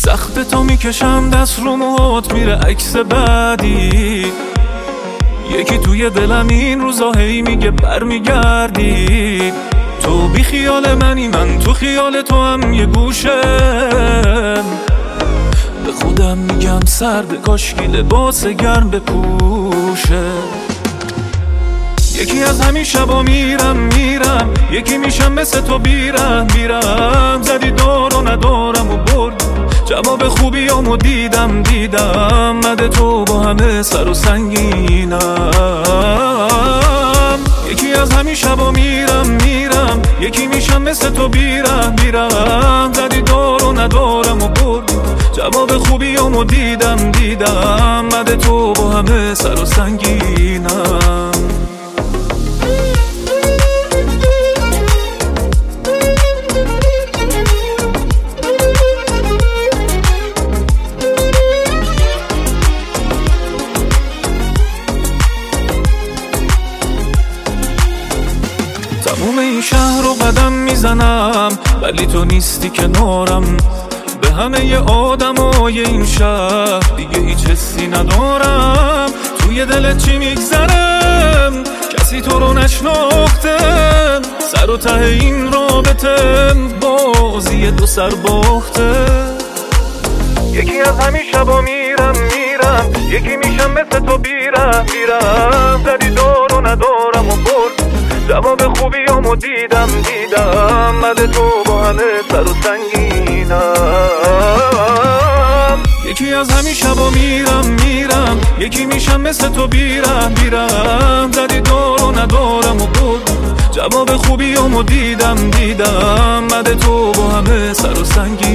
سخت تو میکشم دست رو موهات میره عکس بعدی. یکی توی دلم این روزا هی میگه برمیگردی. تو بی خیال منی من تو خیال تو هم یه گوشم. به خودم میگم سرد کاشکی لباس گرم بپوشه. یکی از همین شبا میرم یکی میشم مثل تو بیرم زدی دور و ندارم و برد جواب خوبیامو دیدم مده تو با همه سر و سنگینم. یکی از همین شبا میرم یکی میشم مثل تو بیرم زدی دور و ندارم و برد جواب خوبیامو دیدم مده تو با همه سر و سنگینم. تموم این شهر رو قدم میزنم ولی تو نیستی کنارم. به همه آدمای این شهر دیگه هیچ حسی ندارم. توی دلت چی میگذرم کسی تو رو نشناخته. سر و ته این رابطه بازی دو سر باخته. یکی از همین شبا میرم یکی میشم مثل تو بیرم زدی دور و ندارم و برد جواب خوبیامو دیدم مده تو با همه سر و سنگینم. یکی از همین شبا میرم یکی میشم مثل تو بیرم زدی دور و ندارم و برد جواب خوبیامو دیدم مده تو با همه سر و سنگینم.